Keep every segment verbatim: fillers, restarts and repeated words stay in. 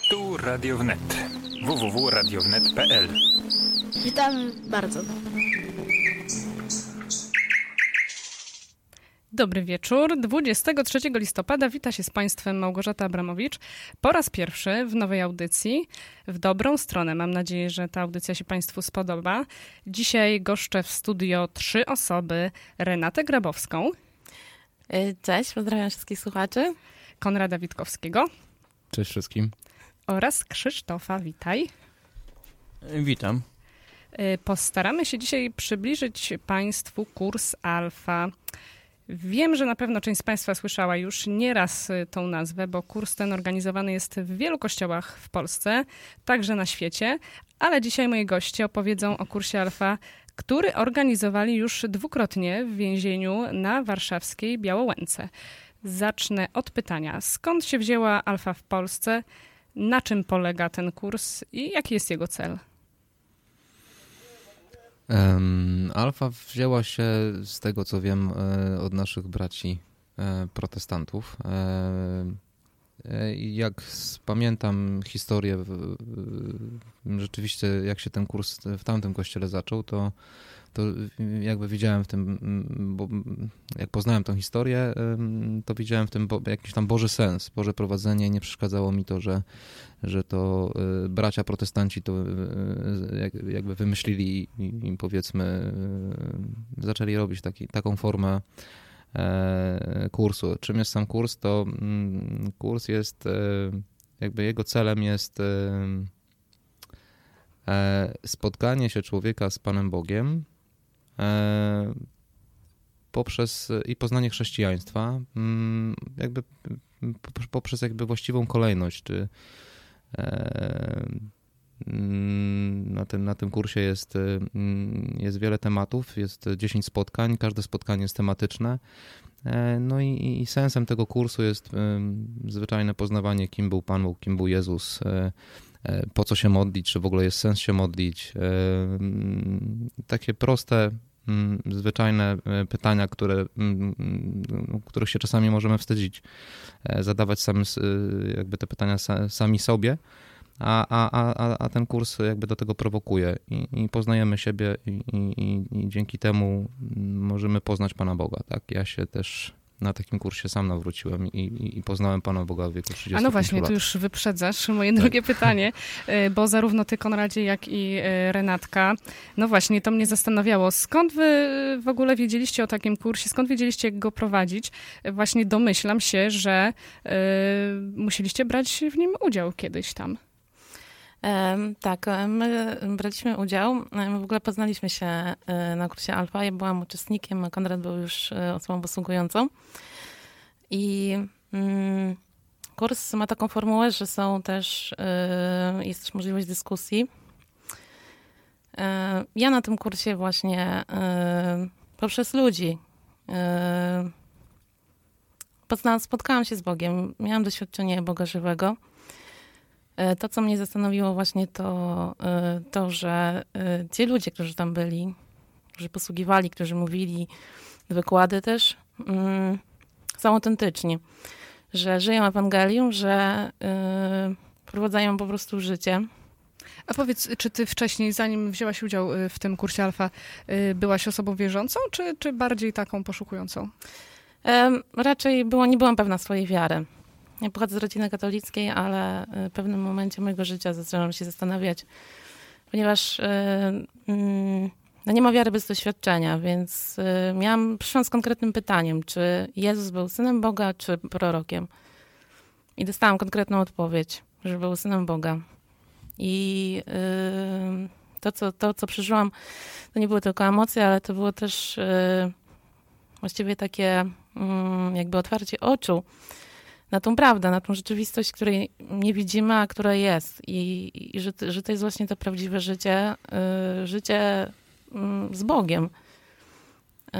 Tu Radio Wnet. w w w kropka radio wnet kropka p l. Witam bardzo. Dobry wieczór. dwudziestego trzeciego listopada wita się z Państwem Małgorzata Abramowicz. Po raz pierwszy w nowej audycji, w dobrą stronę. Mam nadzieję, że ta audycja się Państwu spodoba. Dzisiaj goszczę w studio trzy osoby. Renatę Grabowską. Cześć, pozdrawiam wszystkich słuchaczy. Konrada Witkowskiego. Cześć wszystkim. Oraz Krzysztofa, witaj. Witam. Postaramy się dzisiaj przybliżyć Państwu kurs Alfa. Wiem, że na pewno część z Państwa słyszała już nieraz tą nazwę, bo kurs ten organizowany jest w wielu kościołach w Polsce, także na świecie, ale dzisiaj moi goście opowiedzą o kursie Alfa, który organizowali już dwukrotnie w więzieniu na warszawskiej Białołęce. Zacznę od pytania, skąd się wzięła Alfa w Polsce, na czym polega ten kurs i jaki jest jego cel? Um, Alfa wzięła się, z tego co wiem, od naszych braci protestantów. Jak pamiętam historię, rzeczywiście jak się ten kurs w tamtym kościele zaczął, to, to jakby widziałem w tym, bo jak poznałem tą historię, to widziałem w tym jakiś tam Boży sens, Boże prowadzenie. Nie przeszkadzało mi to, że, że to bracia protestanci to jakby wymyślili i, i powiedzmy zaczęli robić taki, taką formę kursu. Czym jest sam kurs? To kurs jest, jakby jego celem jest spotkanie się człowieka z Panem Bogiem poprzez i poznanie chrześcijaństwa, jakby poprzez jakby właściwą kolejność, czy na tym, na tym kursie jest, jest wiele tematów, jest dziesięć spotkań, każde spotkanie jest tematyczne. No i, i sensem tego kursu jest zwyczajne poznawanie, kim był Pan Bóg, kim był Jezus, po co się modlić, czy w ogóle jest sens się modlić. Takie proste, zwyczajne pytania, które, których się czasami możemy wstydzić, zadawać sami, jakby te pytania sami sobie. A, a, a, a ten kurs jakby do tego prowokuje i, i poznajemy siebie i, i, i dzięki temu możemy poznać Pana Boga. Tak? Ja się też na takim kursie sam nawróciłem i, i poznałem Pana Boga w wieku trzydziestu lat. A no właśnie, tu już wyprzedzasz moje tak. drugie pytanie, bo zarówno ty, Konradzie, jak i Renatka, no właśnie, to mnie zastanawiało. Skąd wy w ogóle wiedzieliście o takim kursie? Skąd wiedzieliście, jak go prowadzić? Właśnie domyślam się, że y, musieliście brać w nim udział kiedyś tam. Tak, my braliśmy udział, my w ogóle poznaliśmy się na kursie Alfa, ja byłam uczestnikiem, a Konrad był już osobą posługującą i mm, kurs ma taką formułę, że są też, jest też możliwość dyskusji. Ja na tym kursie właśnie poprzez ludzi poznałam, spotkałam się z Bogiem, miałam doświadczenie Boga żywego. To, co mnie zastanowiło właśnie to, to, że ci ludzie, którzy tam byli, którzy posługiwali, którzy mówili, wykłady też, są autentyczni, że żyją Ewangelium, że wprowadzają po prostu życie. A powiedz, czy ty wcześniej, zanim wzięłaś udział w tym kursie Alfa, byłaś osobą wierzącą, czy, czy bardziej taką poszukującą? Raczej było, nie byłam pewna swojej wiary. Ja pochodzę z rodziny katolickiej, ale w pewnym momencie mojego życia zaczęłam się zastanawiać, ponieważ no nie ma wiary bez doświadczenia, więc miałam, przyszłam z konkretnym pytaniem, czy Jezus był Synem Boga, czy prorokiem. I dostałam konkretną odpowiedź, że był Synem Boga. I to, co, to, co przeżyłam, to nie były tylko emocje, ale to było też właściwie takie jakby otwarcie oczu na tą prawdę, na tą rzeczywistość, której nie widzimy, a która jest. I, i że, że to jest właśnie to prawdziwe życie, y, życie y, z Bogiem. Y,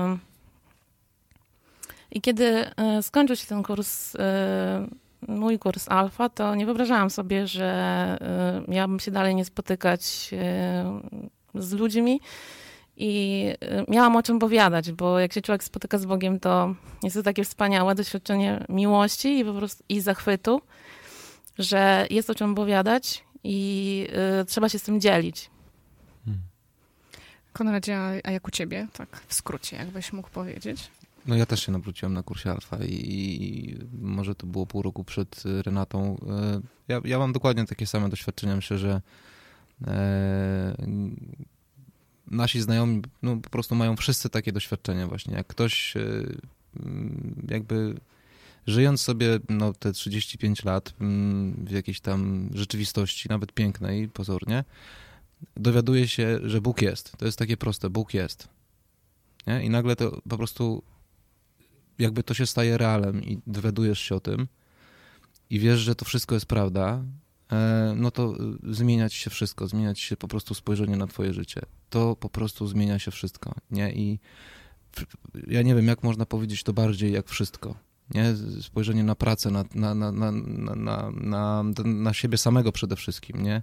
I kiedy y, skończył się ten kurs, y, mój kurs Alfa, to nie wyobrażałam sobie, że y, miałabym się dalej nie spotykać y, z ludźmi, i miałam o czym powiadać, bo jak się człowiek spotyka z Bogiem, to jest to takie wspaniałe doświadczenie miłości i po prostu i zachwytu, że jest o czym opowiadać i y, trzeba się z tym dzielić. Konradzie, a a jak u ciebie? Tak w skrócie, jakbyś mógł powiedzieć. No ja też się nawróciłem na kursie Alfa i, i może to było pół roku przed Renatą. Ja, ja mam dokładnie takie same doświadczenia. Myślę, że e, nasi znajomi no, po prostu mają wszyscy takie doświadczenia właśnie. Jak ktoś e, jakby żyjąc sobie no, te trzydzieści pięć lat w jakiejś tam rzeczywistości, nawet pięknej pozornie, dowiaduje się, że Bóg jest. To jest takie proste, Bóg jest. Nie? I nagle to po prostu jakby to się staje realem i dowiadujesz się o tym i wiesz, że to wszystko jest prawda, no to zmienia ci się wszystko, zmienia ci się po prostu spojrzenie na twoje życie. To po prostu zmienia się wszystko, nie? I ja nie wiem, jak można powiedzieć to bardziej jak wszystko, nie? Spojrzenie na pracę, na, na, na, na, na, na, na siebie samego przede wszystkim, nie?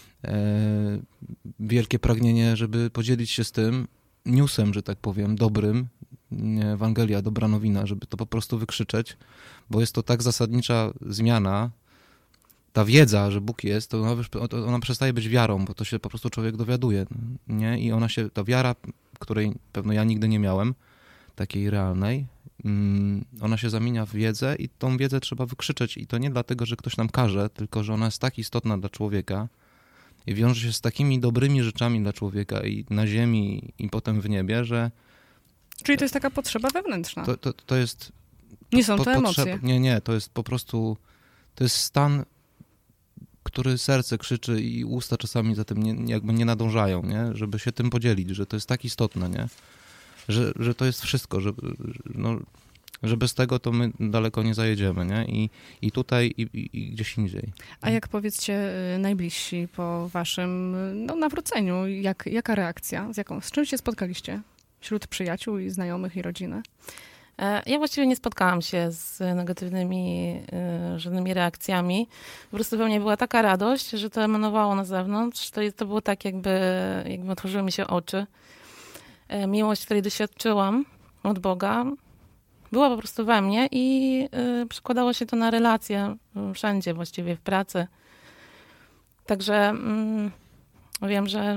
Wielkie pragnienie, żeby podzielić się z tym newsem, że tak powiem, dobrym, Ewangelia, dobra nowina, żeby to po prostu wykrzyczeć, bo jest to tak zasadnicza zmiana, ta wiedza, że Bóg jest, to ona, ona przestaje być wiarą, bo to się po prostu człowiek dowiaduje, nie? I ona się, ta wiara, której pewno ja nigdy nie miałem, takiej realnej, ona się zamienia w wiedzę i tą wiedzę trzeba wykrzyczeć i to nie dlatego, że ktoś nam każe, tylko że ona jest tak istotna dla człowieka i wiąże się z takimi dobrymi rzeczami dla człowieka i na ziemi i potem w niebie, że Czyli to jest taka potrzeba wewnętrzna. To, to, to jest... Nie są to po, emocje. Potrzeba, nie, nie, to jest po prostu... To jest stan, który serce krzyczy i usta czasami za tym nie, jakby nie nadążają, nie? Żeby się tym podzielić, że to jest tak istotne, nie? Że, że to jest wszystko, że, no, że bez tego to my daleko nie zajedziemy, nie? I, i tutaj, i, i, i gdzieś indziej. A jak powiedzcie najbliżsi po waszym no, nawróceniu, jak, jaka reakcja? Z, jaką, z czym się spotkaliście? Wśród przyjaciół i znajomych i rodziny? Ja właściwie nie spotkałam się z negatywnymi y, żadnymi reakcjami. Po prostu we mnie była taka radość, że to emanowało na zewnątrz. To, to było tak, jakby, jakby otworzyły mi się oczy. E, miłość, której doświadczyłam od Boga, była po prostu we mnie i y, przekładało się to na relacje wszędzie, właściwie w pracy. Także mm, wiem, że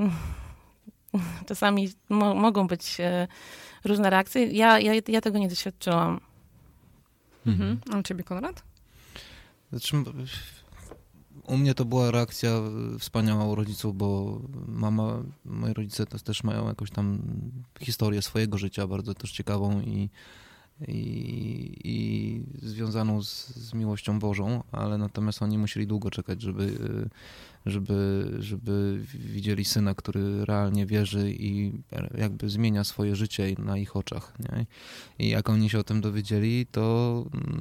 czasami mo- mogą być y, różne reakcje. Ja, ja, ja tego nie doświadczyłam. Mhm. A u ciebie, Konrad? Znaczy, u mnie to była reakcja wspaniała u rodziców, bo mama, moi rodzice też, też mają jakąś tam historię swojego życia, bardzo też ciekawą i, i, i związaną z, z miłością Bożą, ale natomiast oni musieli długo czekać, żeby, żeby, żeby widzieli syna, który realnie wierzy i jakby zmienia swoje życie na ich oczach. Nie? I jak oni się o tym dowiedzieli, to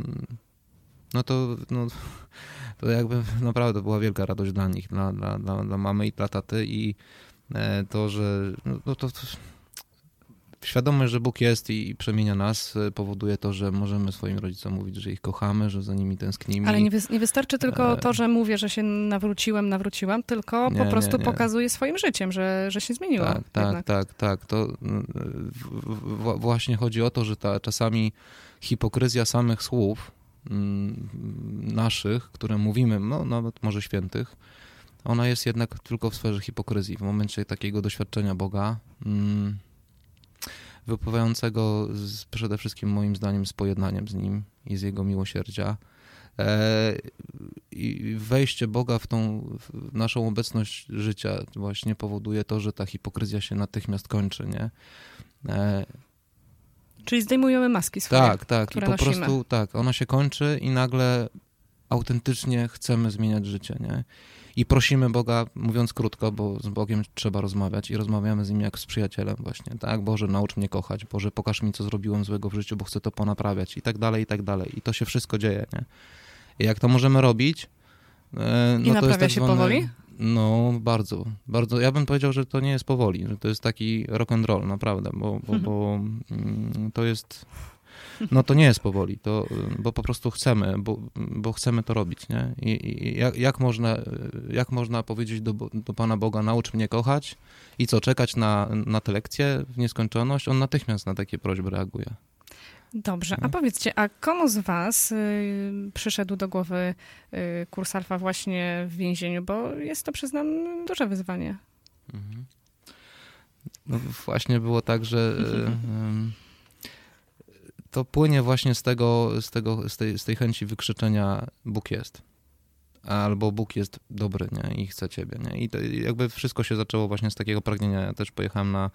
no to, no, to jakby naprawdę była wielka radość dla nich, dla, dla, dla, dla mamy i dla taty i to, że no to, to świadomość, że Bóg jest i, i przemienia nas, powoduje to, że możemy swoim rodzicom mówić, że ich kochamy, że za nimi tęsknimy. Ale nie, wy, nie wystarczy tylko to, że mówię, że się nawróciłem, nawróciłam, tylko nie, po prostu nie, nie. pokazuję swoim życiem, że, że się zmieniło. Tak, tak, jednak. tak, tak. To w, w, właśnie chodzi o to, że ta czasami hipokryzja samych słów m, naszych, które mówimy, no nawet może świętych, ona jest jednak tylko w sferze hipokryzji. W momencie takiego doświadczenia Boga, m, wypływającego z, przede wszystkim moim zdaniem z pojednaniem z Nim i z Jego miłosierdzia. E, I wejście Boga w tą w naszą obecność życia właśnie powoduje to, że ta hipokryzja się natychmiast kończy, nie? E, Czyli zdejmujemy maski swoje, tak, tak. które I po nosimy. prostu tak, ona się kończy i nagle autentycznie chcemy zmieniać życie, nie? I prosimy Boga, mówiąc krótko, bo z Bogiem trzeba rozmawiać i rozmawiamy z Nim jak z przyjacielem właśnie, tak? Boże, naucz mnie kochać, Boże, pokaż mi, co zrobiłem złego w życiu, bo chcę to ponaprawiać i tak dalej, i tak dalej. I to się wszystko dzieje, nie? I jak to możemy robić? E, no I to naprawia jest tak się zwany, powoli? No, bardzo, bardzo. Ja bym powiedział, że to nie jest powoli, że to jest taki rock and roll, naprawdę, bo, bo, bo mm, to jest... No to nie jest powoli, to, bo po prostu chcemy, bo, bo chcemy to robić, nie? I, i jak, jak, można, jak można powiedzieć do, do Pana Boga, naucz mnie kochać i co, czekać na, na te lekcje w nieskończoność? On natychmiast na takie prośby reaguje. Dobrze, a powiedzcie, a komu z was y, przyszedł do głowy y, kurs Alfa właśnie w więzieniu? Bo jest to, przyznam, duże wyzwanie. Mhm. No właśnie było tak, że y, to płynie właśnie z tego, z tego, z tej, z tej chęci wykrzyczenia Bóg jest. Albo Bóg jest dobry, nie? I chce ciebie, nie? I to jakby wszystko się zaczęło właśnie z takiego pragnienia. Ja też pojechałem na,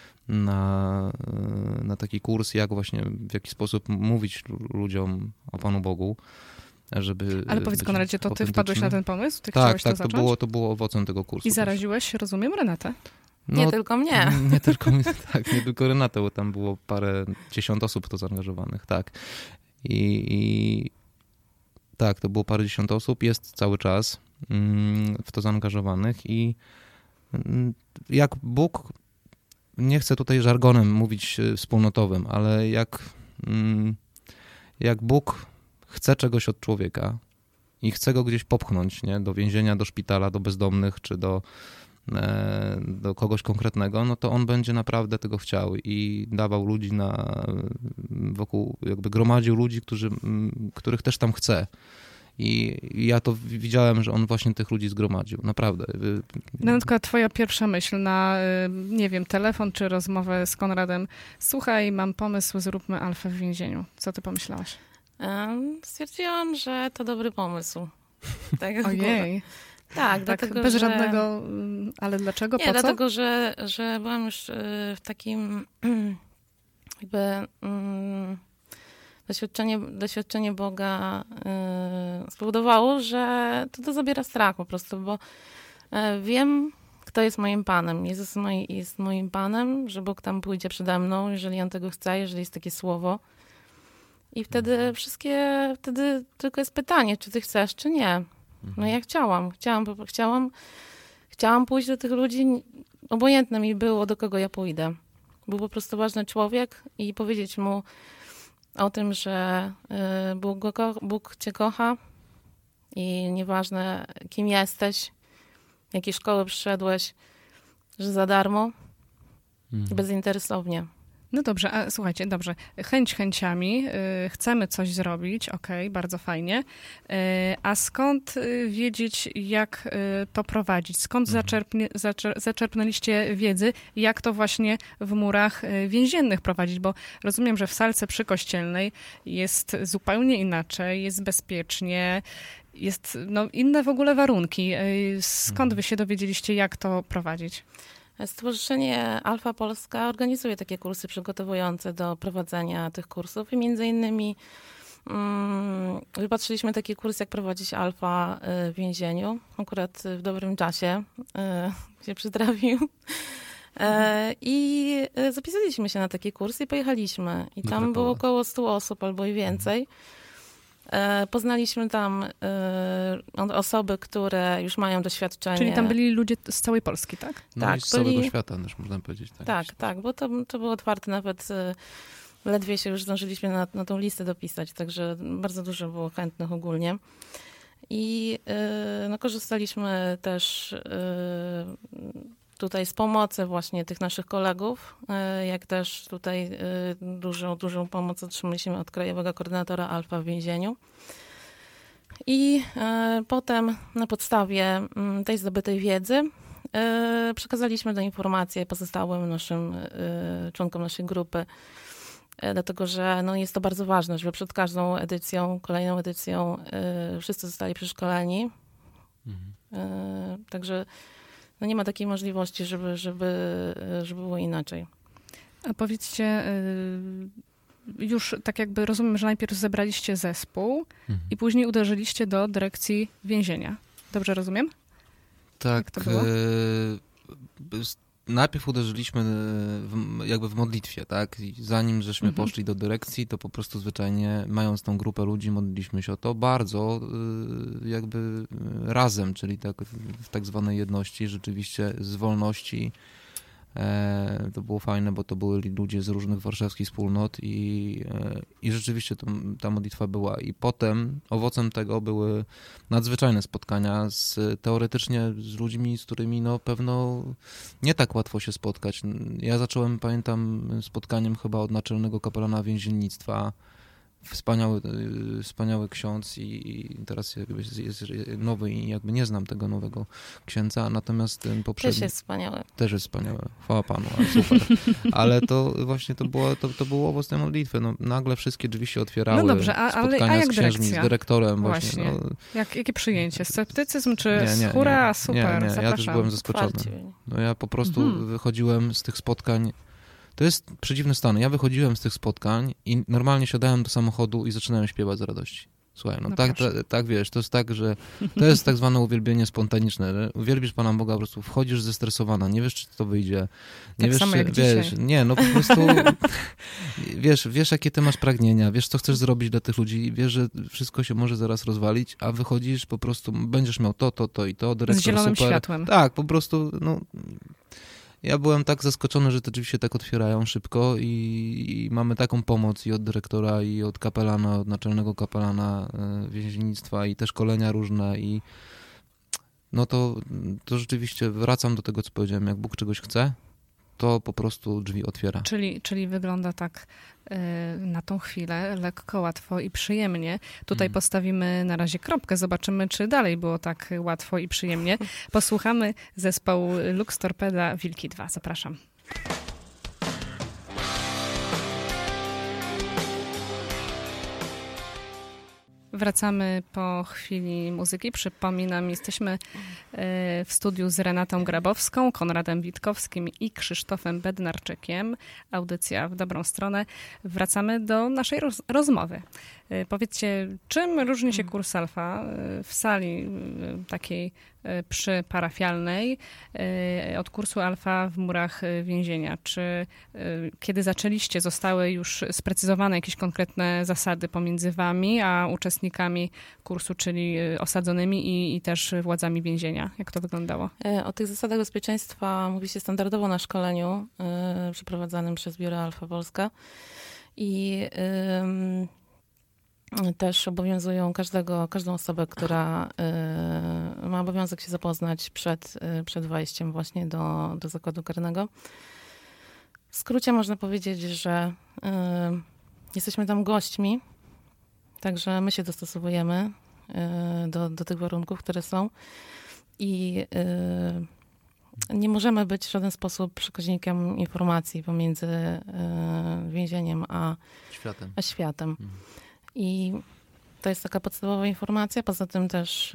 na, na taki kurs, jak właśnie, w jaki sposób mówić ludziom o Panu Bogu, żeby... Ale powiedz, Konradzie, to ty wpadłeś na ten pomysł? Ty tak, chciałeś tak, to zacząć? to było, to było owocem tego kursu. I zaraziłeś, rozumiem, Renatę? No, Nie tylko mnie. Nie tylko mnie, tak, nie tylko Renatę, bo tam było parę, dziesiąt osób w to zaangażowanych, tak. I, i tak, to było parę dziesiąt osób, jest cały czas mm, w to zaangażowanych i mm, jak Bóg, nie chcę tutaj żargonem mówić wspólnotowym, ale jak, mm, jak Bóg chce czegoś od człowieka i chce go gdzieś popchnąć, nie, do więzienia, do szpitala, do bezdomnych czy do do kogoś konkretnego, no to on będzie naprawdę tego chciał i dawał ludzi na wokół, jakby gromadził ludzi, którzy, których też tam chce. I ja to widziałem, że on właśnie tych ludzi zgromadził, naprawdę. Renatko, twoja pierwsza myśl na, nie wiem, telefon czy rozmowę z Konradem. Słuchaj, mam pomysł, zróbmy Alfę w więzieniu. Co ty pomyślałaś? Um, stwierdziłam, że to dobry pomysł. Tak, Ojej. Tak, tak, dlatego, bez że... żadnego, ale dlaczego, Nie, po co? dlatego, że, że byłam już w takim jakby um, doświadczenie, doświadczenie Boga y, spowodowało, że to, to zabiera strach po prostu, bo y, wiem, kto jest moim Panem. Jezus moi, jest moim Panem, że Bóg tam pójdzie przede mną, jeżeli On tego chce, jeżeli jest takie słowo. I wtedy wszystkie, wtedy tylko jest pytanie, czy ty chcesz, czy nie. No ja chciałam, chciałam, chciałam, chciałam pójść do tych ludzi, obojętne mi było, do kogo ja pójdę. Był po prostu ważny człowiek i powiedzieć mu o tym, że Bóg, go ko- Bóg cię kocha i nieważne kim jesteś, jakiej szkoły przyszedłeś, że za darmo i bezinteresownie. No dobrze, a słuchajcie, dobrze, chęć chęciami, y, chcemy coś zrobić, okej, bardzo fajnie, y, a skąd y, wiedzieć, jak y, to prowadzić? Skąd Mhm. zaczerpnie, zaczer, zaczerpnęliście wiedzy, jak to właśnie w murach y, więziennych prowadzić? Bo rozumiem, że w salce przykościelnej jest zupełnie inaczej, jest bezpiecznie, jest no, inne w ogóle warunki. Y, skąd wy się dowiedzieliście, jak to prowadzić? Stowarzyszenie Alfa Polska organizuje takie kursy przygotowujące do prowadzenia tych kursów i między innymi um, wypatrzyliśmy taki kurs, jak prowadzić Alfa w więzieniu. Akurat w dobrym czasie y, się przytrafił. E, I zapisaliśmy się na taki kurs i pojechaliśmy. I tam Dobre było pole. około stu osób albo i więcej. E, Poznaliśmy tam e, osoby, które już mają doświadczenie. Czyli tam byli ludzie z całej Polski, tak? No Tak, i z całego byli- świata też można powiedzieć. Tak, Tak, tak, bo to, to było otwarte nawet, e, ledwie się już zdążyliśmy na, na tą listę dopisać, także bardzo dużo było chętnych ogólnie. I e, no, korzystaliśmy też e, tutaj z pomocy właśnie tych naszych kolegów, e, jak też tutaj e, dużą, dużą pomoc otrzymaliśmy od Krajowego Koordynatora Alfa w więzieniu. I e, potem na podstawie m, tej zdobytej wiedzy e, przekazaliśmy te informacje pozostałym naszym e, członkom naszej grupy, e, dlatego że no, jest to bardzo ważne, żeby przed każdą edycją, kolejną edycją e, wszyscy zostali przeszkoleni. Mhm. E, także no, nie ma takiej możliwości, żeby, żeby, e, żeby było inaczej. A powiedzcie, y, już tak jakby rozumiem, że najpierw zebraliście zespół Mhm. i później uderzyliście do dyrekcji więzienia. Dobrze rozumiem? Tak, to było? e, s- najpierw uderzyliśmy w, jakby w modlitwie, tak? I zanim żeśmy Mhm. poszli do dyrekcji, to po prostu zwyczajnie, mając tą grupę ludzi, modliliśmy się o to bardzo e, jakby razem, czyli tak w tak zwanej jedności, rzeczywiście z wolności E, to było fajne, bo to byli ludzie z różnych warszawskich wspólnot i, e, i rzeczywiście to, ta modlitwa była. I potem owocem tego były nadzwyczajne spotkania z, teoretycznie z ludźmi, z którymi no pewno nie tak łatwo się spotkać. Ja zacząłem, pamiętam, spotkaniem chyba od naczelnego kapelana więziennictwa. Wspaniały, wspaniały ksiądz i, i teraz jakby jest, jest nowy i jakby nie znam tego nowego księdza, natomiast ten poprzedni... Też jest wspaniały. Też jest wspaniały. Chwała Panu, ale super. Ale to właśnie to było, to, to było owoc tej modlitwy. No, nagle wszystkie drzwi się otwierały. No dobrze, a, ale, spotkania a jak z księżmi, dyrekcja? z dyrektorem właśnie. Właśnie. No, Jak, jakie przyjęcie? Sceptycyzm czy nie, nie, hura? nie, Super, nie, nie. Ja zapraszam. też byłem zaskoczony. Chwalcie. No ja po prostu Mhm. wychodziłem z tych spotkań. To jest przedziwny stan. Ja wychodziłem z tych spotkań i normalnie siadałem do samochodu i zaczynałem śpiewać z radości. Słuchaj, no, No tak, proszę. tak, tak wiesz, to jest tak, że to jest tak zwane uwielbienie spontaniczne. że Uwielbisz Pana Boga, po prostu wchodzisz zestresowana, nie wiesz, czy to wyjdzie. Nie Tak wiesz, samo czy, jak wiesz, dzisiaj. nie, no po prostu wiesz, wiesz, jakie ty masz pragnienia, wiesz, co chcesz zrobić dla tych ludzi, wiesz, że wszystko się może zaraz rozwalić, a wychodzisz po prostu, będziesz miał to, to, to i to, dyrektor Z zielonym super. światłem. Tak, po prostu, no... Ja byłem tak zaskoczony, że te drzwi się tak otwierają szybko i, i mamy taką pomoc i od dyrektora, i od kapelana, od naczelnego kapelana e, więziennictwa i te szkolenia różne i no to, to rzeczywiście wracam do tego, co powiedziałem, jak Bóg czegoś chce, to po prostu drzwi otwiera. Czyli, czyli wygląda tak y, na tą chwilę lekko, łatwo i przyjemnie. Tutaj Mhm. postawimy na razie kropkę, zobaczymy, czy dalej było tak łatwo i przyjemnie. Posłuchamy zespołu Lux Torpeda Wilki dwa. Zapraszam. Wracamy po chwili muzyki. Przypominam, jesteśmy w studiu z Renatą Grabowską, Konradem Witkowskim i Krzysztofem Bednarczykiem. Audycja w dobrą stronę. Wracamy do naszej roz- rozmowy. Powiedzcie, czym różni się kurs Alfa w sali takiej przyparafialnej od kursu Alfa w murach więzienia? Czy kiedy zaczęliście, zostały już sprecyzowane jakieś konkretne zasady pomiędzy wami a uczestnikami kursu, czyli osadzonymi i, i też władzami więzienia? Jak to wyglądało? O tych zasadach bezpieczeństwa mówi się standardowo na szkoleniu y, przeprowadzanym przez Biuro Alfa Polska i y, też obowiązują każdego, każdą osobę, która y, ma obowiązek się zapoznać przed, y, przed wejściem właśnie do, do zakładu karnego. W skrócie można powiedzieć, że y, jesteśmy tam gośćmi, także my się dostosowujemy y, do, do tych warunków, które są. I y, nie możemy być w żaden sposób przekaźnikiem informacji pomiędzy y, więzieniem a, Światem. a światem. Mhm. I to jest taka podstawowa informacja. Poza tym też y,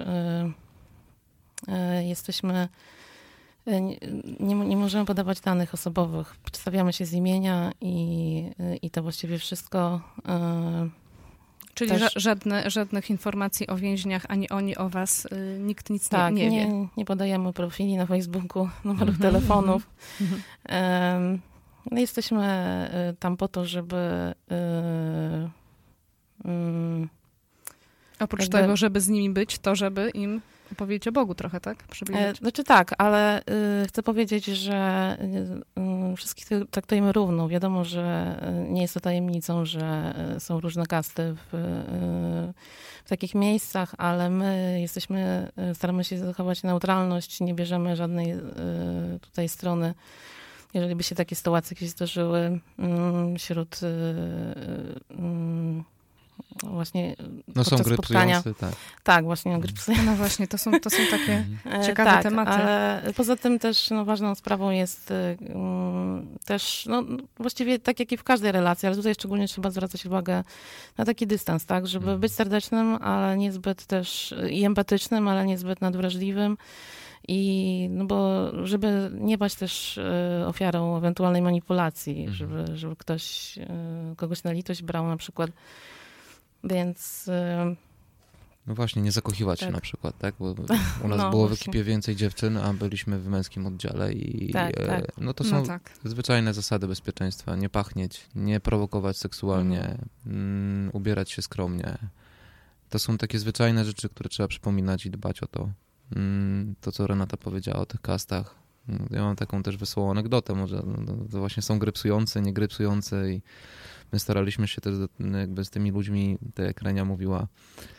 y, jesteśmy, y, nie, nie możemy podawać danych osobowych. Przedstawiamy się z imienia i, y, i to właściwie wszystko. Y, Czyli Też- ża- żadne, żadnych informacji o więźniach, ani oni o was, y, nikt nic Tak, nie, nie wie. nie, nie podajemy profili na Facebooku, numerów Mhm. telefonów. Mhm. Em, no jesteśmy y, tam po to, żeby y, mm, Oprócz jakby- tego, żeby z nimi być, to żeby im opowiedzieć o Bogu trochę, tak? e, Przybliżyć. znaczy tak, ale y, chcę powiedzieć, że y, y, wszystkich ty- traktujemy równo. Wiadomo, że y, nie jest to tajemnicą, że y, są różne kasty w, y, w takich miejscach, ale my jesteśmy, y, staramy się zachować neutralność, nie bierzemy żadnej y, tutaj strony. Jeżeli by się takie sytuacje jakieś zdarzyły mm, wśród y, y, mm, właśnie No są podczas spotkania. grypujący, tak. Tak, właśnie grypsy. No właśnie, to są, to są takie Mhm. ciekawe tak, tematy. Ale poza tym też no, ważną sprawą jest y, mm, też, no właściwie tak jak i w każdej relacji, ale tutaj szczególnie trzeba zwracać uwagę na taki dystans, tak, żeby Mhm. być serdecznym, ale niezbyt też i empatycznym, ale niezbyt nadwrażliwym. I no bo żeby nie paść też y, ofiarą ewentualnej manipulacji, Mhm. żeby, żeby ktoś y, kogoś na litość brał na przykład. Więc y, No właśnie, nie zakochiwać się Tak. na przykład, tak? Bo u nas No, było w właśnie. ekipie więcej dziewczyn, a byliśmy w męskim oddziale i Tak, e, tak. no to No są tak. zwyczajne zasady bezpieczeństwa. Nie pachnieć, nie prowokować seksualnie, Mhm. mm, ubierać się skromnie. To są takie zwyczajne rzeczy, które trzeba przypominać i dbać o to. Mm, to, co Renata powiedziała o tych kastach. Ja mam taką też wesołą anegdotę, może no, to właśnie są gry psujące, nie gry psujące i my staraliśmy się też jakby z tymi ludźmi, tak jak Renia mówiła,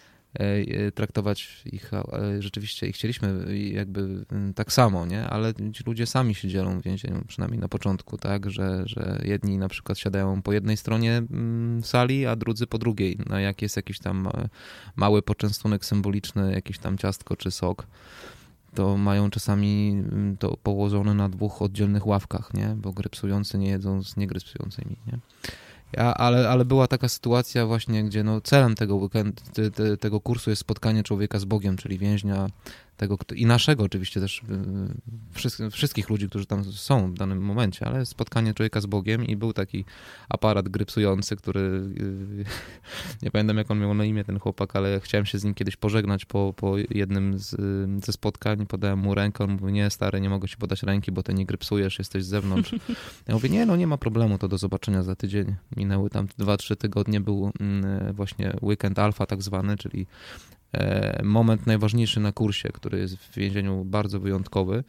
traktować ich rzeczywiście i chcieliśmy jakby tak samo, nie? Ale ci ludzie sami się dzielą w więzieniu, przynajmniej na początku, tak? Że, że jedni na przykład siadają po jednej stronie sali, a drudzy po drugiej. No jak jest jakiś tam mały poczęstunek symboliczny, jakiś tam ciastko czy sok, to mają czasami to położone na dwóch oddzielnych ławkach, nie? Bo grypsujący nie jedzą z niegrypsującymi, nie? Ja, ale, ale była taka sytuacja właśnie, gdzie no celem tego, weekend, te, te, tego kursu jest spotkanie człowieka z Bogiem, czyli więźnia tego, kto, i naszego oczywiście też, wszystkich, wszystkich ludzi, którzy tam są w danym momencie, ale spotkanie człowieka z Bogiem i był taki aparat grypsujący, który, nie pamiętam jak on miał na imię ten chłopak, ale chciałem się z nim kiedyś pożegnać po, po jednym z, ze spotkań, podałem mu rękę, on mówi, nie stary, nie mogę ci podać ręki, bo ty nie grypsujesz, jesteś z zewnątrz. Ja mówię, nie, no nie ma problemu, to do zobaczenia za tydzień. Minęły tam dwa, trzy tygodnie, był właśnie weekend alfa tak zwany, czyli moment najważniejszy na kursie, który jest w więzieniu bardzo wyjątkowy.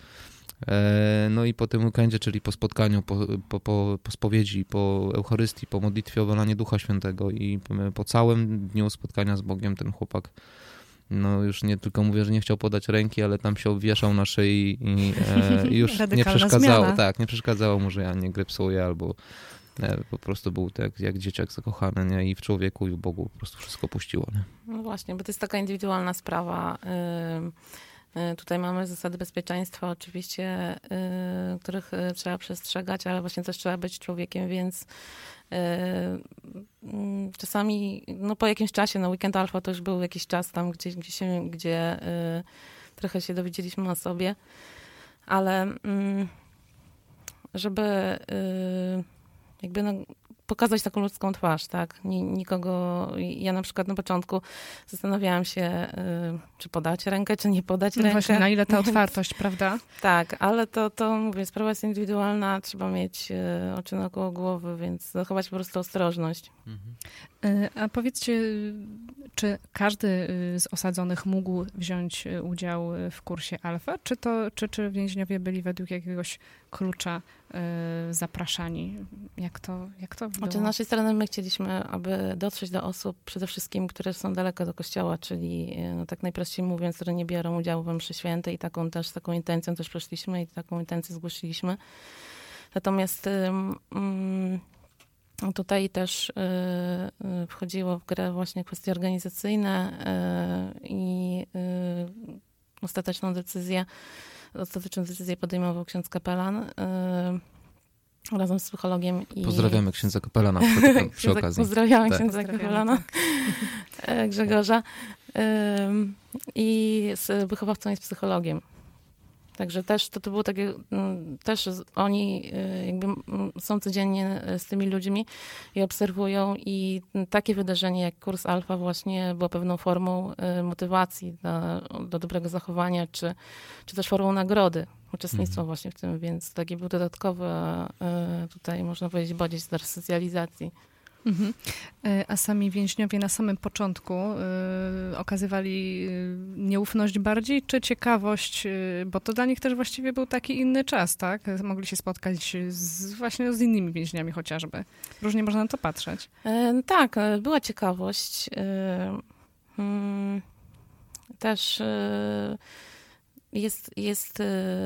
No i po tym weekendzie, czyli po spotkaniu, po, po, po, po spowiedzi, po Eucharystii, po modlitwie o wylanie Ducha Świętego i po całym dniu spotkania z Bogiem ten chłopak, no już nie tylko mówię, że nie chciał podać ręki, ale tam się obwieszał na szyi i, e, i już nie przeszkadzało, zmiana. tak, nie przeszkadzało mu, że ja nie grypsuję albo po prostu był tak jak dzieciak zakochany, nie? I w człowieku, i w Bogu po prostu wszystko puściło. Nie? No właśnie, bo to jest taka indywidualna sprawa. Yy, tutaj mamy zasady bezpieczeństwa oczywiście, yy, których trzeba przestrzegać, ale właśnie też trzeba być człowiekiem, więc yy, yy, czasami, no po jakimś czasie, no weekend alfa to już był jakiś czas tam, gdzie, gdzie, się, gdzie yy, trochę się dowiedzieliśmy o sobie, ale yy, żeby yy, jakby no, pokazać taką ludzką twarz, tak? Nikogo, ja na przykład na początku zastanawiałam się, y, czy podać rękę, czy nie podać no rękę. Właśnie, na ile ta otwartość, prawda? Tak, ale to, to mówię, sprawa jest indywidualna, trzeba mieć y, oczy naokoło głowy, więc zachować po prostu ostrożność. Mhm. A powiedzcie, czy każdy z osadzonych mógł wziąć udział w kursie alfa, czy to, czy, czy więźniowie byli według jakiegoś klucza y, zapraszani? Jak to, jak to było? Znaczy, z naszej strony my chcieliśmy, aby dotrzeć do osób przede wszystkim, które są daleko do kościoła, czyli no, tak najprościej mówiąc, które nie biorą udziału we mszy świętej i taką też, taką intencją też przeszliśmy i taką intencję zgłosiliśmy. Natomiast mm, tutaj też y, y, wchodziło w grę właśnie kwestie organizacyjne y, i y, ostateczną decyzję, ostateczną decyzję podejmował ksiądz kapelan y, razem z psychologiem. I... Pozdrawiamy księdza kapelana przy, przy okazji. Pozdrawiamy tak. księdza kapelana tak. Grzegorza. Y, I z wychowawcą i z psychologiem. Także też to, to było takie, też oni jakby są codziennie z tymi ludźmi i obserwują i takie wydarzenie jak kurs alfa właśnie było pewną formą motywacji do, do dobrego zachowania, czy, czy też formą nagrody, uczestnictwa mhm. właśnie w tym, więc taki był dodatkowy tutaj można powiedzieć bodziec do resocjalizacji. Mhm. A sami więźniowie na samym początku y, okazywali nieufność bardziej, czy ciekawość, y, bo to dla nich też właściwie był taki inny czas, tak? Mogli się spotkać z, właśnie z innymi więźniami chociażby. Różnie można na to patrzeć. E, tak, była ciekawość. E, mm, też e, Jest, jest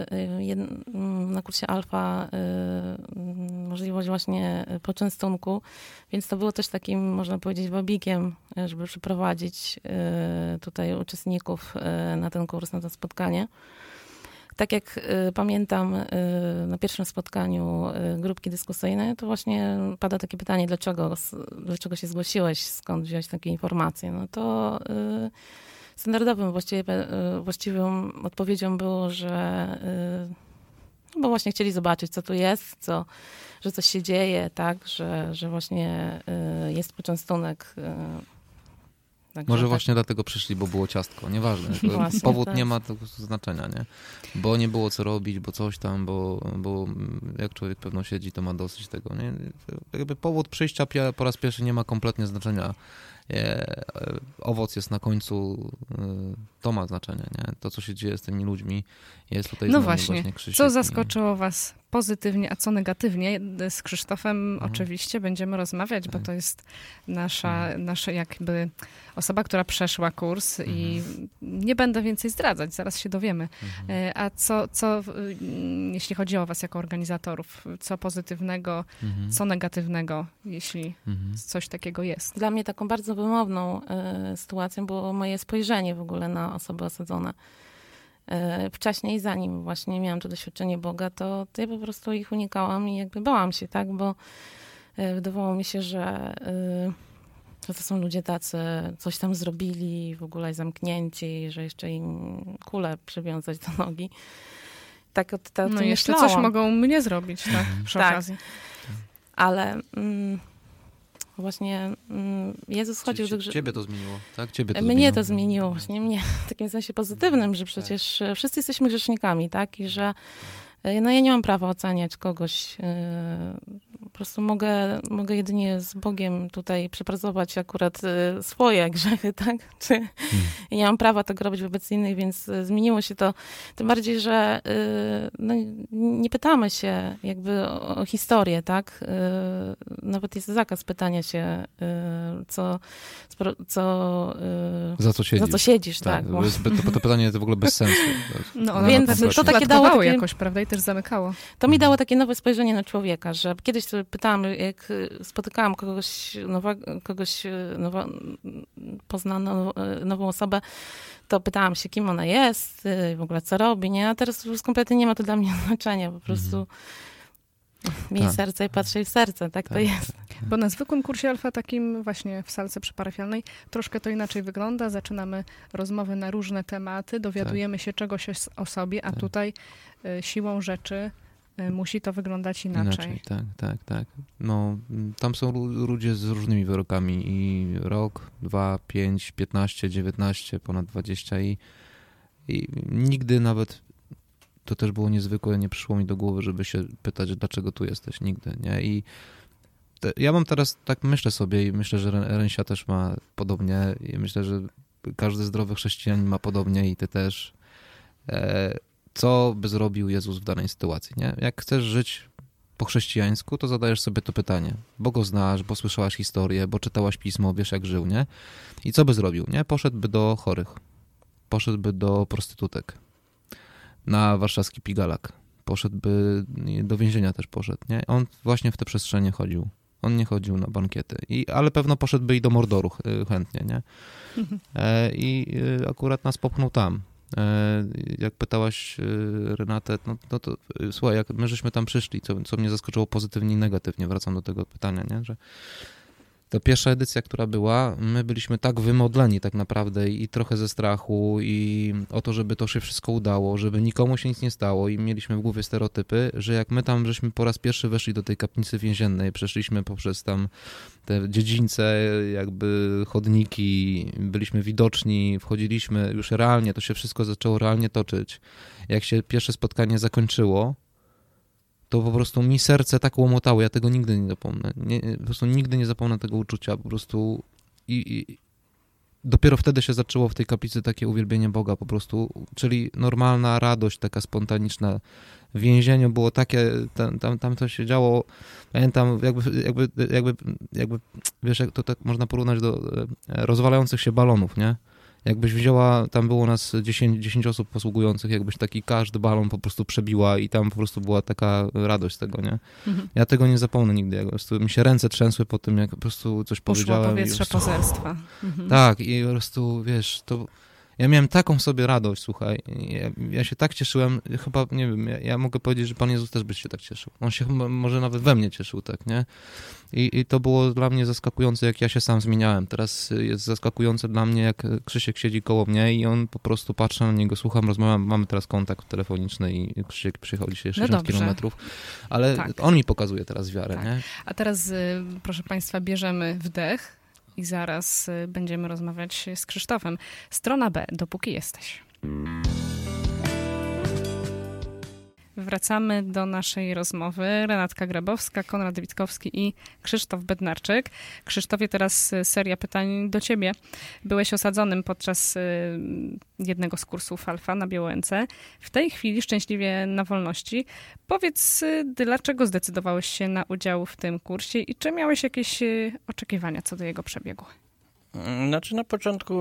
na kursie alfa możliwość właśnie poczęstunku, więc to było też takim, można powiedzieć, wabikiem, żeby przyprowadzić tutaj uczestników na ten kurs, na to spotkanie. Tak jak pamiętam na pierwszym spotkaniu grupki dyskusyjnej, to właśnie pada takie pytanie, dlaczego, dlaczego się zgłosiłeś, skąd wziąłeś takie informacje? No to standardowym właściwie, właściwą odpowiedzią było, że no bo właśnie chcieli zobaczyć, co tu jest, co, że coś się dzieje, tak, że, że właśnie jest poczęstunek. Także Może tak. właśnie dlatego przyszli, bo było ciastko, nieważne. Właśnie, powód tak. nie ma tego znaczenia, nie? Bo nie było co robić, bo coś tam, bo, bo jak człowiek pewno siedzi, to ma dosyć tego, nie? Jakby powód przyjścia po raz pierwszy nie ma kompletnie znaczenia. e, owoc jest na końcu, e, to ma znaczenie, nie? To, co się dzieje z tymi ludźmi, jest tutaj No znowu właśnie, właśnie Krzysiek, co nie? zaskoczyło was pozytywnie, a co negatywnie? Z Krzysztofem Mhm. oczywiście będziemy rozmawiać, bo Tak. to jest nasza, nasza jakby osoba, która przeszła kurs i nie będę więcej zdradzać, zaraz się dowiemy. Mhm. E, A co, co, y, jeśli chodzi o was jako organizatorów, co pozytywnego, Mhm. co negatywnego, jeśli Mhm. coś takiego jest? Dla mnie taką bardzo wymowną y, sytuacją było moje spojrzenie w ogóle na osoby osadzone. Y, wcześniej, zanim właśnie miałam to doświadczenie Boga, to, to ja po prostu ich unikałam i jakby bałam się, tak, bo y, wydawało mi się, że, y, że to są ludzie tacy, coś tam zrobili, w ogóle zamknięci, że jeszcze im kulę przywiązać do nogi. Tak, od, tak No to jeszcze myślałam. coś mogą mnie zrobić, tak, przy Tak. okazji. Ale mm, właśnie mm, Jezus chodził do Cie- grze... Ciebie to zmieniło, tak? Ciebie to Mnie zmieniło. to zmieniło, właśnie mnie w takim sensie pozytywnym, że przecież e, wszyscy jesteśmy grzesznikami, tak? I że e, no ja nie mam prawa oceniać kogoś. e, Po prostu mogę, mogę jedynie z Bogiem tutaj przepracować akurat e, swoje grzechy, tak? Czy, I nie mam prawa tego robić wobec innych, więc e, zmieniło się to. Tym bardziej, że e, no, nie pytamy się jakby o, o historię, tak? E, Nawet jest zakaz pytania się, e, co, co, e, Za co siedzisz? za co siedzisz, tak. To, jest, to, to pytanie jest w ogóle bez sensu. No, ono Więc na pewno to takie szufladkowało dało takie- jakoś, prawda? I też zamykało. To mi dało takie nowe spojrzenie na człowieka, że kiedyś sobie pytałam, jak spotykałam kogoś, nowego, kogoś nowo, poznaną nową osobę, to pytałam się, kim ona jest, w ogóle co robi, nie? A teraz już kompletnie nie ma to dla mnie znaczenia, po prostu miej Tak. serce i patrzę w serce, tak, to Tak. jest. Bo na zwykłym kursie alfa, takim właśnie w salce przyparafialnej, troszkę to inaczej wygląda. Zaczynamy rozmowy na różne tematy, dowiadujemy się czegoś o, o sobie, a Tak. tutaj y, siłą rzeczy y, musi to wyglądać inaczej. tak, tak, tak. No, m, tam są lu- ludzie z różnymi wyrokami i rok, dwa, pięć, piętnaście, dziewiętnaście, ponad dwadzieścia i, i nigdy nawet, to też było niezwykłe, nie przyszło mi do głowy, żeby się pytać, dlaczego tu jesteś, nigdy, nie? I te, ja mam teraz, tak myślę sobie i myślę, że Ren- Rensia też ma podobnie i myślę, że każdy zdrowy chrześcijanin ma podobnie i ty też. E, co by zrobił Jezus w danej sytuacji, nie? Jak chcesz żyć po chrześcijańsku, to zadajesz sobie to pytanie, bo go znasz, bo słyszałaś historię, bo czytałaś pismo, wiesz jak żył, nie? I co by zrobił, nie? Poszedłby do chorych, poszedłby do prostytutek, na warszawski Pigalak, poszedłby, do więzienia też poszedł, nie? On właśnie w te przestrzenie chodził. On nie chodził na bankiety, I, ale pewno poszedłby i do Mordoru ch- chętnie, nie? E, I e, akurat nas popchnął tam. E, jak pytałaś e, Renatę, no, no to e, słuchaj, jak my żeśmy tam przyszli, co, co mnie zaskoczyło pozytywnie i negatywnie, wracam do tego pytania, nie? Że ta pierwsza edycja, która była, my byliśmy tak wymodleni tak naprawdę i trochę ze strachu i o to, żeby to się wszystko udało, żeby nikomu się nic nie stało i mieliśmy w głowie stereotypy, że jak my tam żeśmy po raz pierwszy weszli do tej kaplicy więziennej, przeszliśmy poprzez tam te dziedzińce, jakby chodniki, byliśmy widoczni, wchodziliśmy już realnie, to się wszystko zaczęło realnie toczyć. Jak się pierwsze spotkanie zakończyło, to po prostu mi serce tak łomotało, ja tego nigdy nie zapomnę. Nie, po prostu nigdy nie zapomnę tego uczucia, po prostu i, i dopiero wtedy się zaczęło w tej kaplicy takie uwielbienie Boga po prostu, czyli normalna radość, taka spontaniczna. W więzieniu było takie, tam, tam, tam to się działo, pamiętam, jakby, jakby, jakby, jakby, wiesz, jak to tak można porównać do rozwalających się balonów, nie? Jakbyś wzięła, tam było nas dziesięć, dziesięć osób posługujących, jakbyś taki każdy balon po prostu przebiła i tam po prostu była taka radość z tego, nie? Mhm. Ja tego nie zapomnę nigdy, jak po prostu mi się ręce trzęsły po tym, jak po prostu coś Poszło powiedziałem. powietrze i po prostu, poselstwa. Mhm. tak, i po prostu, wiesz, to ja miałem taką w sobie radość, słuchaj, ja, ja się tak cieszyłem, chyba, nie wiem, ja, ja mogę powiedzieć, że Pan Jezus też by się tak cieszył. On się chyba, może nawet we mnie cieszył, tak, nie? I, I to było dla mnie zaskakujące, jak ja się sam zmieniałem. Teraz jest zaskakujące dla mnie, jak Krzysiek siedzi koło mnie i on po prostu patrzy na niego, słucham, rozmawiam, mamy teraz kontakt telefoniczny i Krzysiek przyjechał dzisiaj sześćdziesiąt dobrze. kilometrów, ale Tak. on mi pokazuje teraz wiarę, Tak. nie? A teraz, y, proszę Państwa, bierzemy wdech i zaraz y, będziemy rozmawiać z Krzysztofem. Strona B, dopóki jesteś. Wracamy do naszej rozmowy. Renatka Grabowska, Konrad Witkowski i Krzysztof Bednarczyk. Krzysztofie, teraz seria pytań do ciebie. Byłeś osadzonym podczas jednego z kursów Alfa na Białęce. W tej chwili szczęśliwie na wolności. Powiedz, dlaczego zdecydowałeś się na udział w tym kursie i czy miałeś jakieś oczekiwania co do jego przebiegu? Znaczy na początku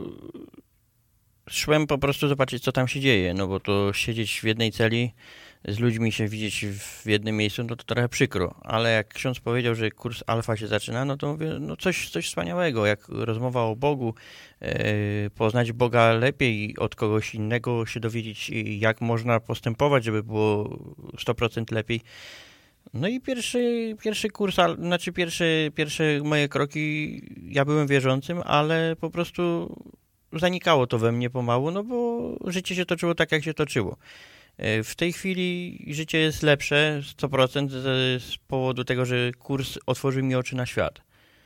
szłem po prostu zobaczyć, co tam się dzieje, no bo to siedzieć w jednej celi, z ludźmi się widzieć w jednym miejscu, no to trochę przykro. Ale jak ksiądz powiedział, że kurs Alfa się zaczyna, no to mówię, no coś, coś wspaniałego, jak rozmowa o Bogu, e, poznać Boga lepiej od kogoś innego, się dowiedzieć, jak można postępować, żeby było sto procent lepiej. No i pierwszy, pierwszy kurs, znaczy pierwsze, pierwsze moje kroki, ja byłem wierzącym, ale po prostu zanikało to we mnie pomału, no bo życie się toczyło tak, jak się toczyło. W tej chwili życie jest lepsze, sto procent z, z powodu tego, że kurs otworzył mi oczy na świat.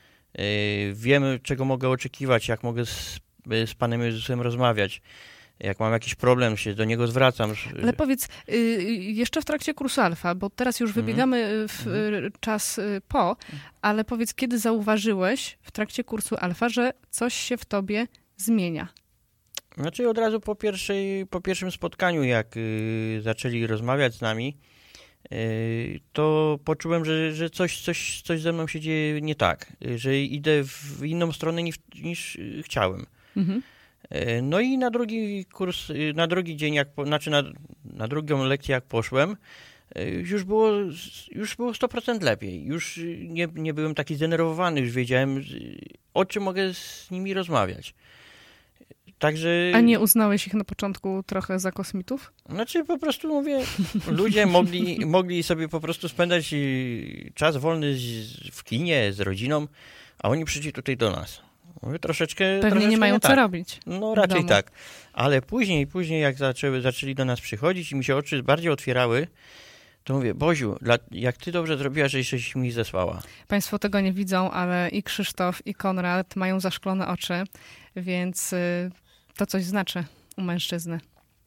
Wiem, czego mogę oczekiwać, jak mogę z, z Panem Jezusem rozmawiać. Jak mam jakiś problem, się do niego zwracam. Ale powiedz, jeszcze w trakcie kursu Alfa, bo teraz już wybiegamy w czas po, ale powiedz, kiedy zauważyłeś w trakcie kursu Alfa, że coś się w tobie zmienia? Znaczy od razu po, pierwszej, po pierwszym spotkaniu, jak y, zaczęli rozmawiać z nami, y, to poczułem, że, że coś, coś, coś ze mną się dzieje nie tak, y, że idę w inną stronę niż, niż y, chciałem. Mhm. Y, no i na drugi kurs, y, na drugi dzień, jak po, znaczy na, na drugą lekcję jak poszłem, y, już było, już było sto procent lepiej. Już nie, nie byłem taki zdenerwowany, już wiedziałem, y, o czym mogę z nimi rozmawiać. Także... A nie uznałeś ich na początku trochę za kosmitów? Znaczy po prostu mówię, ludzie mogli, mogli sobie po prostu spędzać czas wolny z, w kinie, z rodziną, a oni przyszli tutaj do nas. Mówię, troszeczkę... Pewnie troszeczkę nie mają nie co tak. robić. No raczej tak. Ale później, później jak zaczęły, zaczęli do nas przychodzić i mi się oczy bardziej otwierały, to mówię, Boziu, jak ty dobrze zrobiłaś, że żeś mi zesłała. Państwo tego nie widzą, ale i Krzysztof, i Konrad mają zaszklone oczy, więc to coś znaczy u mężczyzny.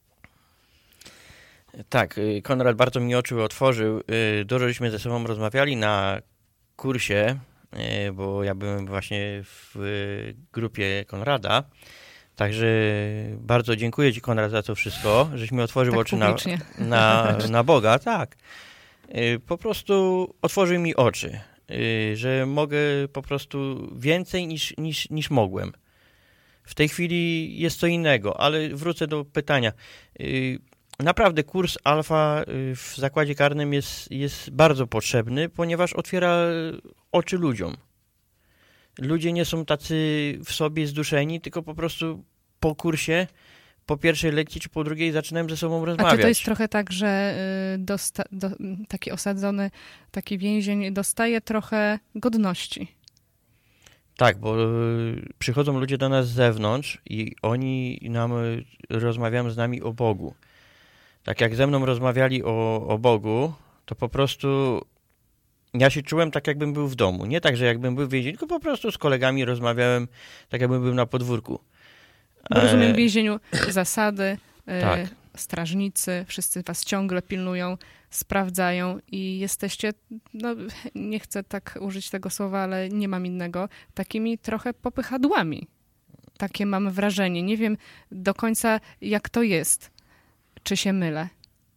Tak, Konrad bardzo mi oczy otworzył. Dużo żeśmy ze sobą rozmawiali na kursie, bo ja byłem właśnie w grupie Konrada. Także bardzo dziękuję ci, Konrad, za to wszystko, żeś mi otworzył tak oczy na, na, na Boga. Tak. Po prostu otworzył mi oczy, że mogę po prostu więcej niż, niż, niż mogłem. W tej chwili jest co innego, ale wrócę do pytania. Naprawdę kurs Alfa w zakładzie karnym jest, jest bardzo potrzebny, ponieważ otwiera oczy ludziom. Ludzie nie są tacy w sobie zduszeni, tylko po prostu po kursie, po pierwszej lekcji czy po drugiej zaczynałem ze sobą rozmawiać. A czy to jest trochę tak, że dosta- do, taki osadzony, taki więzień dostaje trochę godności? Tak, bo przychodzą ludzie do nas z zewnątrz i oni nam rozmawiają z nami o Bogu. Tak jak ze mną rozmawiali o, o Bogu, to po prostu ja się czułem tak, jakbym był w domu. Nie tak, że jakbym był w więzieniu, tylko po prostu z kolegami rozmawiałem tak, jakbym był na podwórku. Bo rozumiem, w więzieniu zasady, tak. y, strażnicy, wszyscy was ciągle pilnują, sprawdzają i jesteście, no nie chcę tak użyć tego słowa, ale nie mam innego, takimi trochę popychadłami. Takie mam wrażenie. Nie wiem do końca, jak to jest. Czy się mylę?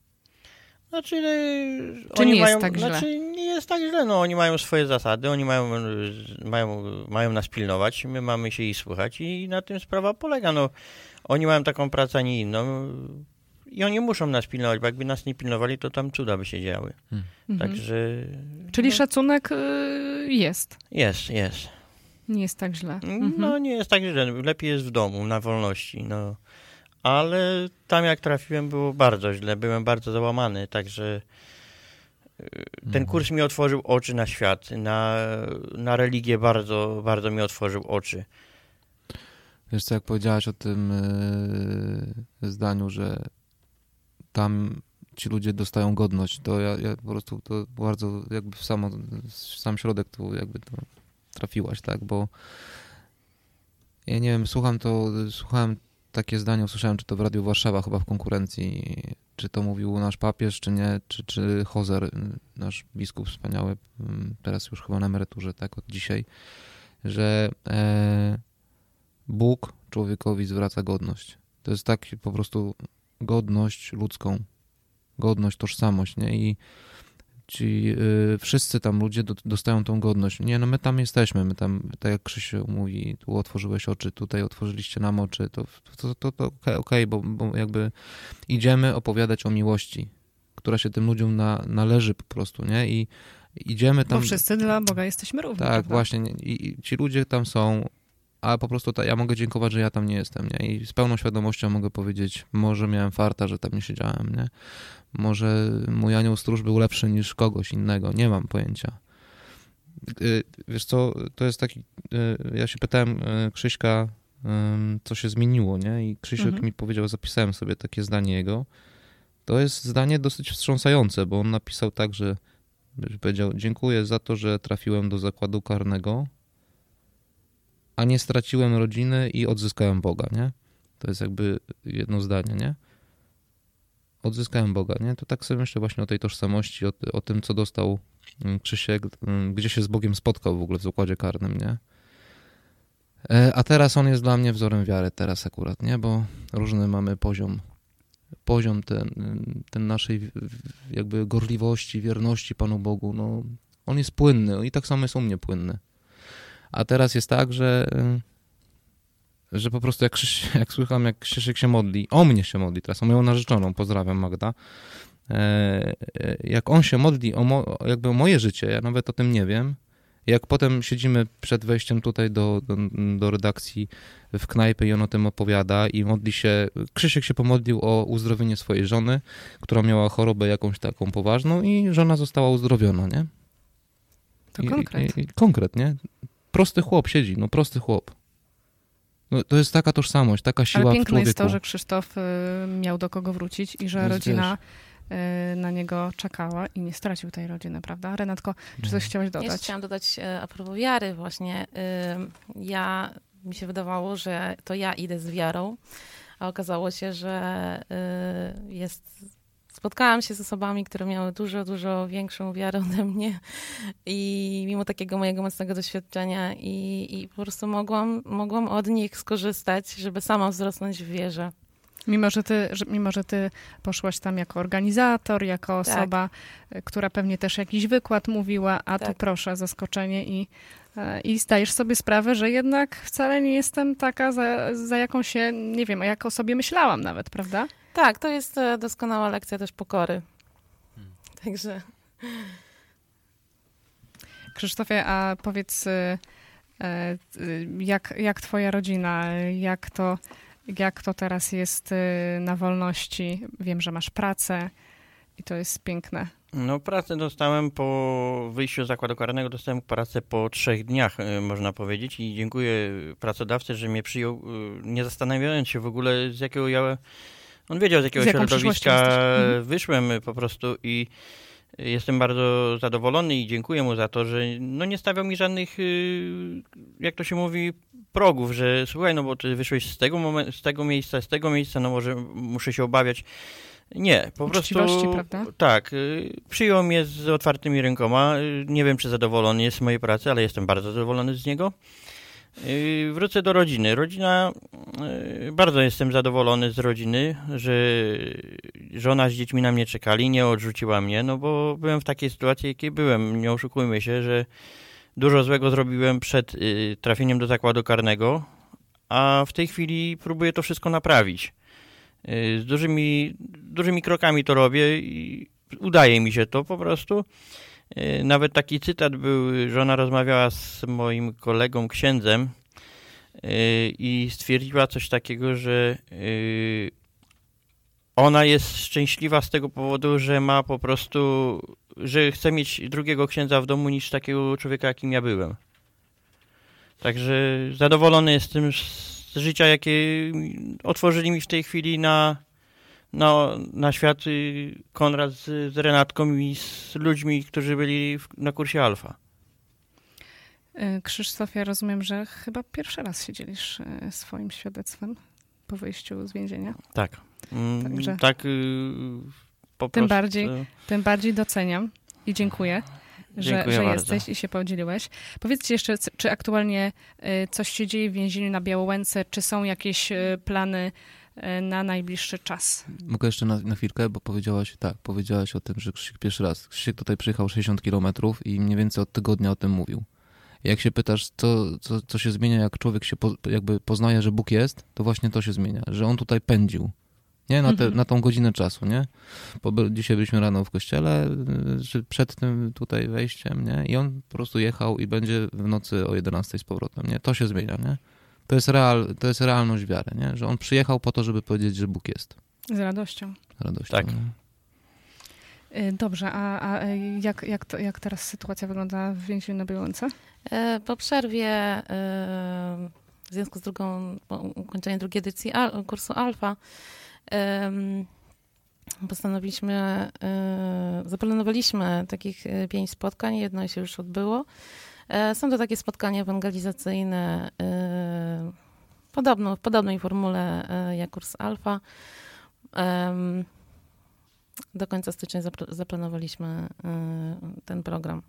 Znaczy, Czy oni nie mają, jest tak źle? Znaczy, nie jest tak źle. No, oni mają swoje zasady, oni mają, mają, mają nas pilnować, my mamy się ich słuchać i na tym sprawa polega. No, oni mają taką pracę, a nie inną i oni muszą nas pilnować, bo jakby nas nie pilnowali, to tam cuda by się działy. Hmm. Także... Czyli no, szacunek y, jest? Jest, jest. Nie jest tak źle? No, mhm. nie jest tak źle. Lepiej jest w domu, na wolności, no. Ale tam jak trafiłem było bardzo źle, byłem bardzo załamany, także ten kurs mi otworzył oczy na świat, na, na religię bardzo, bardzo mi otworzył oczy. Wiesz co, jak powiedziałaś o tym yy, zdaniu, że tam ci ludzie dostają godność, to ja, ja po prostu to bardzo jakby w, samo, w sam środek tu jakby to trafiłaś, tak, bo ja nie wiem, słucham to, słuchałem takie zdanie usłyszałem, czy to w Radiu Warszawa chyba w konkurencji, czy to mówił nasz papież, czy nie, czy, czy Hozer, nasz biskup wspaniały, teraz już chyba na emeryturze, tak, od dzisiaj, że e, Bóg człowiekowi zwraca godność. To jest tak po prostu godność ludzką, godność, tożsamość, nie? I ci y, wszyscy tam ludzie do, dostają tą godność. Nie, no my tam jesteśmy, my tam, tak jak Krzysiu mówi, tu otworzyłeś oczy, tutaj otworzyliście nam oczy, to, to, to, to okej, okay, okay, bo, bo jakby idziemy opowiadać o miłości, która się tym ludziom na, należy po prostu, nie? I idziemy tam... Bo wszyscy dla Boga jesteśmy równi. Tak, prawda? właśnie. I, I ci ludzie tam są, a po prostu ta, ja mogę dziękować, że ja tam nie jestem, nie? I z pełną świadomością mogę powiedzieć, może miałem farta, że tam nie siedziałem, nie? Może mój anioł stróż był lepszy niż kogoś innego, nie mam pojęcia. Wiesz co, to jest taki, ja się pytałem Krzyśka, co się zmieniło, nie? I Krzysiek mhm. mi powiedział, zapisałem sobie takie zdanie jego. To jest zdanie dosyć wstrząsające, bo on napisał tak, że powiedział, dziękuję za to, że trafiłem do zakładu karnego, a nie straciłem rodziny i odzyskałem Boga, nie? To jest jakby jedno zdanie, nie? Odzyskałem Boga, nie? To tak sobie myślę właśnie o tej tożsamości, o, o tym, co dostał Krzysiek, gdzie się z Bogiem spotkał w ogóle w zakładzie karnym, nie? A teraz on jest dla mnie wzorem wiary, teraz akurat, nie? Bo różny mamy poziom, poziom ten, ten naszej jakby gorliwości, wierności Panu Bogu, no on jest płynny i tak samo jest u mnie płynny. A teraz jest tak, że że po prostu jak, Krzyś, jak słycham, jak Krzysiek się modli, o mnie się modli teraz, o moją narzeczoną, pozdrawiam Magda, e, jak on się modli o, mo, jakby o moje życie, ja nawet o tym nie wiem, jak potem siedzimy przed wejściem tutaj do, do, do redakcji w knajpie i on o tym opowiada i modli się, Krzysiek się pomodlił o uzdrowienie swojej żony, która miała chorobę jakąś taką poważną i żona została uzdrowiona, nie? To I, konkret. I, i, konkret, nie? Prosty chłop siedzi, no prosty chłop. No, to jest taka tożsamość, taka siła w człowieku. Ale piękne jest to, że Krzysztof y, miał do kogo wrócić i że Więc rodzina y, na niego czekała i nie stracił tej rodziny, prawda? Renatko, czy coś chciałaś dodać? Ja chciałam dodać a propos wiary właśnie. Y, ja, mi się wydawało, że to ja idę z wiarą, a okazało się, że y, jest... Spotkałam się z osobami, które miały dużo, dużo większą wiarę ode mnie i mimo takiego mojego mocnego doświadczenia i, i po prostu mogłam, mogłam od nich skorzystać, żeby sama wzrosnąć w wierze. Mimo że, ty, że, mimo, że ty poszłaś tam jako organizator, jako osoba, tak. która pewnie też jakiś wykład mówiła, a tak. tu proszę, zaskoczenie i, i zdajesz sobie sprawę, że jednak wcale nie jestem taka, za, za jaką się, nie wiem, jak o sobie myślałam nawet, prawda? Tak, to jest doskonała lekcja też pokory. Hmm. Także... Krzysztofie, a powiedz, jak, jak twoja rodzina, jak to, jak to teraz jest na wolności? Wiem, że masz pracę i to jest piękne. No pracę dostałem po wyjściu z zakładu karnego, dostałem pracę po trzech dniach, można powiedzieć, i dziękuję pracodawcy, że mnie przyjął, nie zastanawiając się w ogóle, z jakiego ja... On wiedział, z jakiego z środowiska wyszłem po prostu i jestem bardzo zadowolony i dziękuję mu za to, że no nie stawiał mi żadnych, jak to się mówi, progów, że słuchaj, no bo ty wyszłeś z tego, momen- z tego miejsca, z tego miejsca, no może muszę się obawiać. Nie, po prostu prawda? Tak, przyjął mnie z otwartymi rękoma. Nie wiem, czy zadowolony jest z mojej pracy, ale jestem bardzo zadowolony z niego. Wrócę do rodziny. Rodzina, bardzo jestem zadowolony z rodziny, że żona z dziećmi na mnie czekali, nie odrzuciła mnie, no bo byłem w takiej sytuacji, jakiej byłem. Nie oszukujmy się, że dużo złego zrobiłem przed trafieniem do zakładu karnego, a w tej chwili próbuję to wszystko naprawić. Z dużymi, dużymi krokami to robię i udaje mi się to po prostu. Nawet taki cytat był, żona rozmawiała z moim kolegą księdzem i stwierdziła coś takiego, że ona jest szczęśliwa z tego powodu, że ma po prostu, że chce mieć drugiego księdza w domu niż takiego człowieka, jakim ja byłem. Także zadowolony jestem z życia, jakie otworzyli mi w tej chwili na, na, na świat Konrad z, z Renatką i z ludźmi, którzy byli w, na kursie Alfa. Krzysztof, ja rozumiem, że chyba pierwszy raz się dzielisz swoim świadectwem. po wyjściu z więzienia. Tak. Mm, Także- Tak y, po Tym prostu. bardziej, tym bardziej doceniam i dziękuję, że, Dziękuję że bardzo. jesteś i się podzieliłeś. Powiedzcie jeszcze, c- czy aktualnie y, coś się dzieje w więzieniu na Białołęce, czy są jakieś y, plany y, na najbliższy czas? Mogę jeszcze na, na chwilkę, bo powiedziałaś, tak, powiedziałaś o tym, że Krzysiek pierwszy raz. Krzysiek tutaj przyjechał sześćdziesiąt kilometrów i mniej więcej od tygodnia o tym mówił. Jak się pytasz, co, co, co się zmienia, jak człowiek się po, jakby poznaje, że Bóg jest, to właśnie to się zmienia, że on tutaj pędził. Nie, na, te, Mhm. na tą godzinę czasu, nie? Bo by- dzisiaj byliśmy rano w kościele, y, czy przed tym tutaj wejściem, nie? I on po prostu jechał i będzie w nocy o jedenastej z powrotem, nie? To się zmienia, nie? To jest, real, to jest realność wiary, nie? Że on przyjechał po to, żeby powiedzieć, że Bóg jest. Z radością. Radością. Tak. Nie? Y, Dobrze, a, a y, jak, jak, to, jak teraz sytuacja wygląda w więzieniu na Białołęce? E, Po przerwie, e, w związku z drugą, po ukończeniu drugiej edycji al, kursu Alfa, em, postanowiliśmy, e, zaplanowaliśmy takich e, pięć spotkań, jedno się już odbyło. E, Są to takie spotkania ewangelizacyjne e, podobno, w podobnej formule e, jak kurs Alfa. Em, Do końca stycznia zapl- zaplanowaliśmy e, ten program.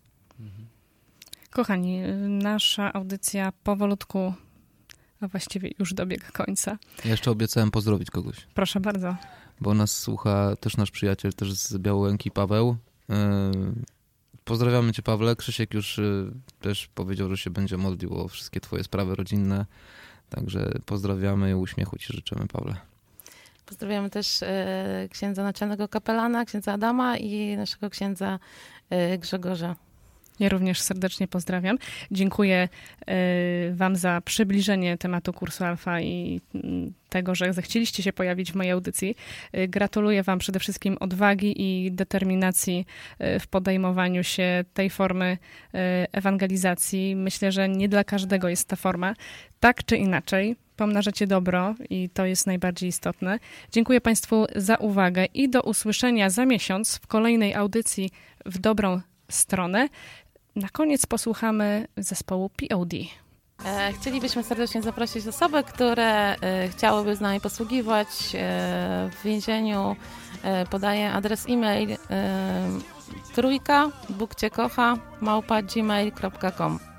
Kochani, y, nasza audycja powolutku, a właściwie już dobiega końca. Ja jeszcze obiecałem pozdrowić kogoś, Proszę bardzo. bo nas słucha też nasz przyjaciel, też z Białołęki, Paweł. Yy, Pozdrawiamy cię, Pawle. Krzysiek już yy, też powiedział, że się będzie modlił o wszystkie twoje sprawy rodzinne. Także pozdrawiamy i uśmiechu ci życzymy, Pawle. Pozdrawiamy też e, księdza naczelnego kapelana, księdza Adama i naszego księdza e, Grzegorza. Ja również serdecznie pozdrawiam. Dziękuję y, wam za przybliżenie tematu kursu Alfa i mm, tego, że zechcieliście się pojawić w mojej audycji. Y, Gratuluję wam przede wszystkim odwagi i determinacji y, w podejmowaniu się tej formy y, ewangelizacji. Myślę, że nie dla każdego jest ta forma. Tak czy inaczej, pomnażacie dobro i to jest najbardziej istotne. Dziękuję państwu za uwagę i do usłyszenia za miesiąc w kolejnej audycji w dobrą stronę. Na koniec posłuchamy zespołu P O D. E, Chcielibyśmy serdecznie zaprosić osoby, które e, chciałyby z nami posługiwać e, w więzieniu. E, Podaję adres e-mail e, trójka, Bóg cię kocha, małpa gmail kropka com.